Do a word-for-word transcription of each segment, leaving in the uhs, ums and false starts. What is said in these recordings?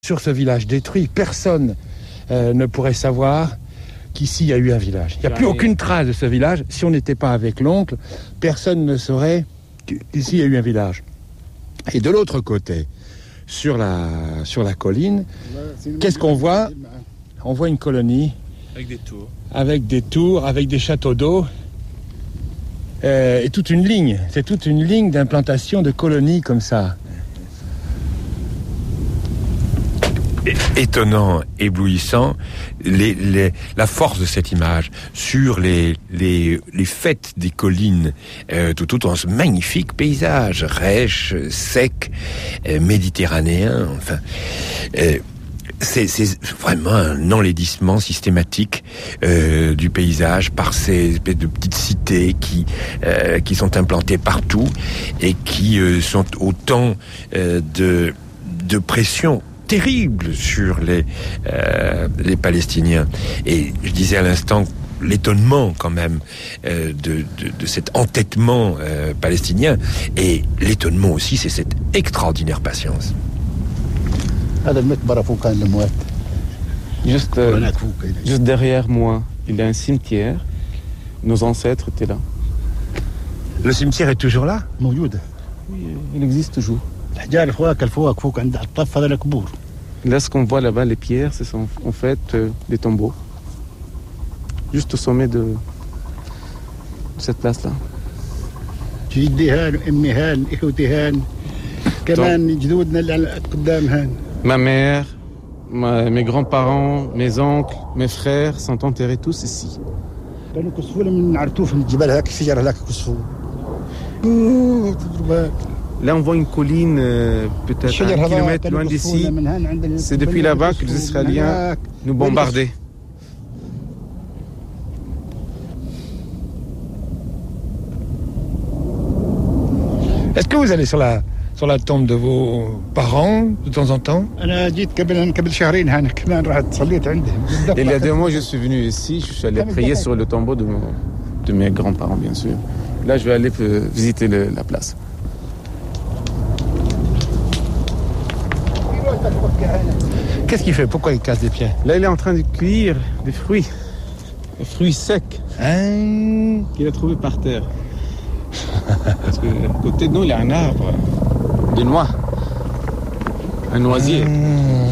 sur ce village détruit, personne euh, ne pourrait savoir qu'ici il y a eu un village. Il n'y a plus aucune trace de ce village. Si on n'était pas avec l'oncle, personne ne saurait qu'ici il y a eu un village. Et de l'autre côté, sur la, sur la colline, qu'est-ce qu'on voit ? On voit une colonie. Avec des tours. Avec des tours, avec des châteaux d'eau. Euh, et toute une ligne. C'est toute une ligne d'implantation de colonies comme ça. Étonnant, éblouissant, les, les, la force de cette image sur les, les, les fêtes des collines, euh, tout autour de ce magnifique paysage, rêche, sec, euh, méditerranéen, enfin... Euh, C'est, c'est vraiment un enlaidissement systématique euh, du paysage par ces espèces de petites cités qui euh, qui sont implantées partout et qui euh, sont autant euh, de de pression terrible sur les euh, les Palestiniens. Et je disais à l'instant l'étonnement quand même euh, de, de de cet entêtement euh, palestinien, et l'étonnement aussi, c'est cette extraordinaire patience. Juste, euh, juste derrière moi, il y a un cimetière. Nos ancêtres étaient là. Le cimetière est toujours là ? Oui, il existe toujours. Là, ce qu'on voit là-bas, les pierres, ce sont en fait euh, des tombeaux. Juste au sommet de, de cette place-là. Ma mère, ma, mes grands-parents, mes oncles, mes frères sont enterrés tous ici. Là, on voit une colline, euh, peut-être un kilomètre loin d'ici. C'est depuis là-bas que les Israéliens nous bombardaient. Est-ce que vous allez sur la, sur la tombe de vos parents de temps en temps ? Il y a deux mois, je suis venu ici. Je suis allé prier sur le tombeau de, mon, de mes grands-parents, bien sûr. Là, je vais aller visiter le, la place. Qu'est-ce qu'il fait ? Pourquoi il casse des pierres ? Là, il est en train de cueillir des fruits. Des fruits secs. Hein ? Qu'il a trouvé par terre. Parce que à côté de nous, il y a un arbre de noix. Un noisier. Mmh.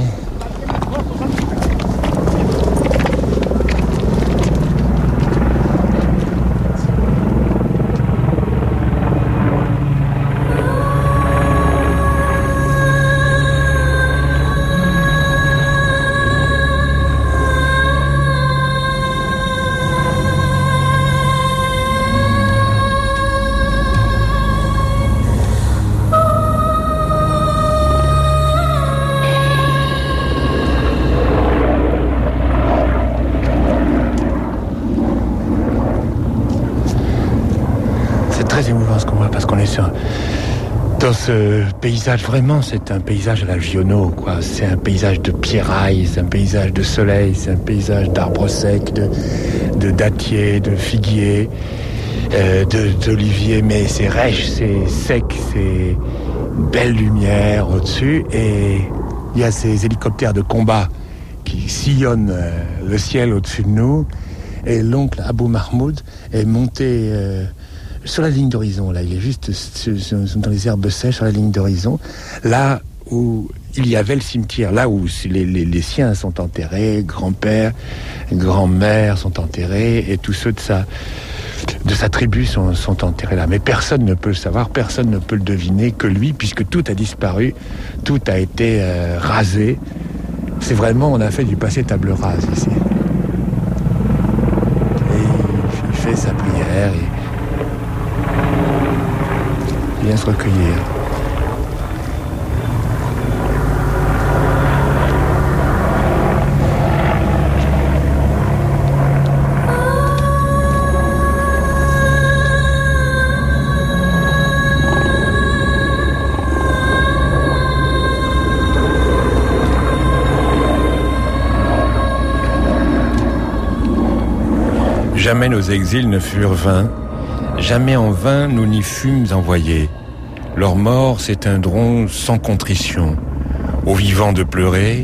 Dans ce paysage, vraiment, c'est un paysage à la Giono, quoi. C'est un paysage de pierrailles, c'est un paysage de soleil, c'est un paysage d'arbres secs, de, de dattiers, de figuiers, euh, de, d'oliviers, mais c'est rêche, c'est sec, c'est une belle lumière au-dessus, et il y a ces hélicoptères de combat qui sillonnent euh, le ciel au-dessus de nous, et l'oncle Abou Mahmoud est monté... Euh, sur la ligne d'horizon, là, il est juste dans les herbes sèches, sur la ligne d'horizon, là où il y avait le cimetière, là où les, les, les siens sont enterrés, grand-père, grand-mère sont enterrés, et tous ceux de sa, de sa tribu sont, sont enterrés là. Mais personne ne peut le savoir, personne ne peut le deviner que lui, puisque tout a disparu, tout a été euh, rasé. C'est vraiment, on a fait du passé table rase ici. Et il, il fait sa prière, et vient se recueillir. Jamais nos exils ne furent vains. Jamais en vain nous n'y fûmes envoyés. Leur mort s'éteindront sans contrition. Aux vivants de pleurer,